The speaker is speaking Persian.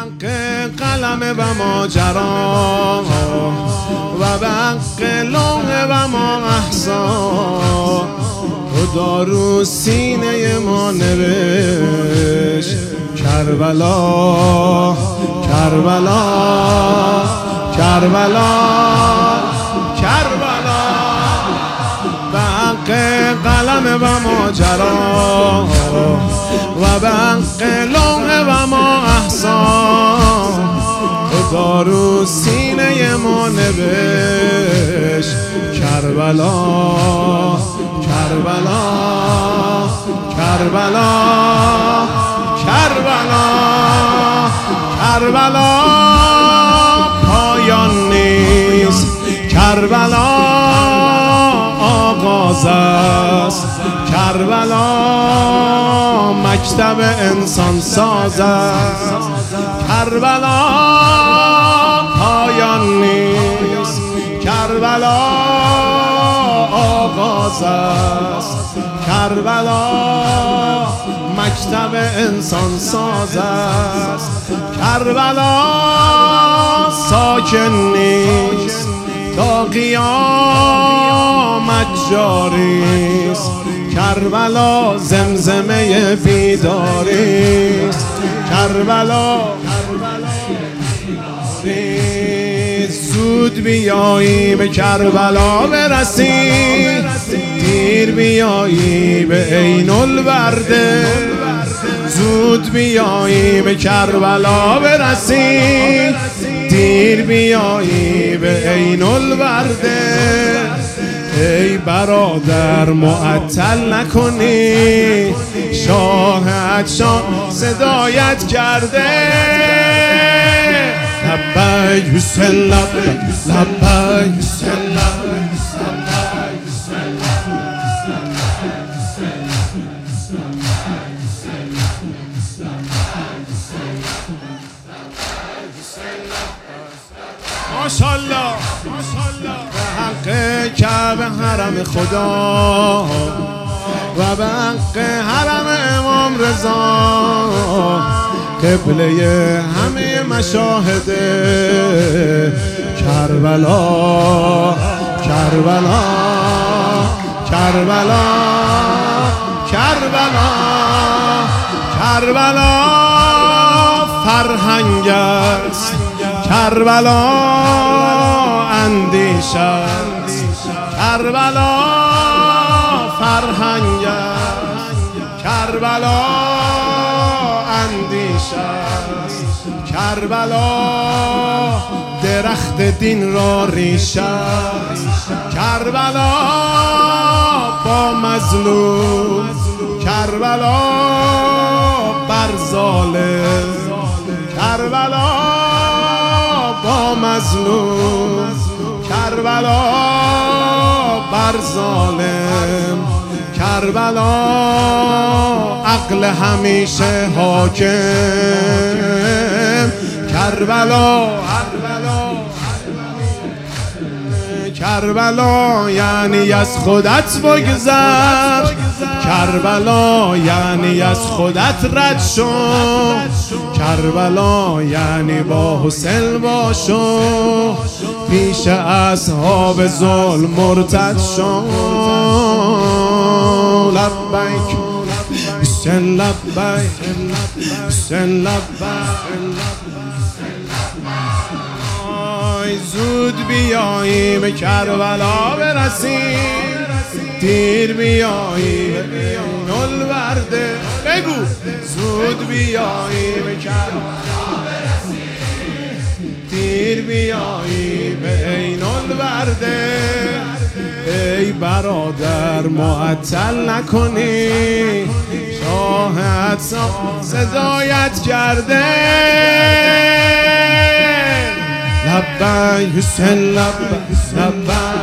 حق قلم و ماجرا و به حق لوح و ما احسان خدا رو سینه ما نوشت کربلا کربلا کربلا کربلا به حق قلم و ماجرا و به حق لوح و ما احسان خدا رو سینه ما نوشت کربلا کربلا کربلا کربلا کربلا پایان نیست کربلا آغاز است کربلا مکتب انسان ساز است کربلا پایان نیست کربلا آغاز است کربلا مکتب انسان ساز است کربلا ساکن نیست تا قیامت جاری است کربلا زمزمه بیداری است کربلا زود بیایی به کربلا برسی دیر بیایی به عین الورده زود بیایی به کربلا برسی دیر بیایی به عین الورده ای برادر معطل نکنی شاهد شاه صدایت کرده لبیک حسین لبیک لبیک حسین لبیک ماشاءالله به حق کعبه حرم خدا و به حق حرم امام رضا قبله همه مشاهد کربلا کربلا کربلا کربلا کربلا فرهنگ است کربلا اندیشه است کربلا فرهنگ است کربلا اندیشه است کربلا درخت دین را ریشه است کربلا با مظلوم کربلا بر ظالم کربلا با مظلوم کربلا بر ظالم کربلا عقل همیشه حاکم کربلا کربلا یعنی از خودت بگذر کربلا یعنی از خودت رد شو کربلا یعنی با حسین باشو پیش اصحاب ظلم مرتد شو لبیک حسین لبیک حسین لبیک زود بیایی به کربلا برسی دیر بیایی به عین الورده بگو زود بیایی به کربلا برسی دیر بیایی به عین الورده ای برادر معطل نکنی شاهد صدایت کرده لبیک حسین لبیک لبیک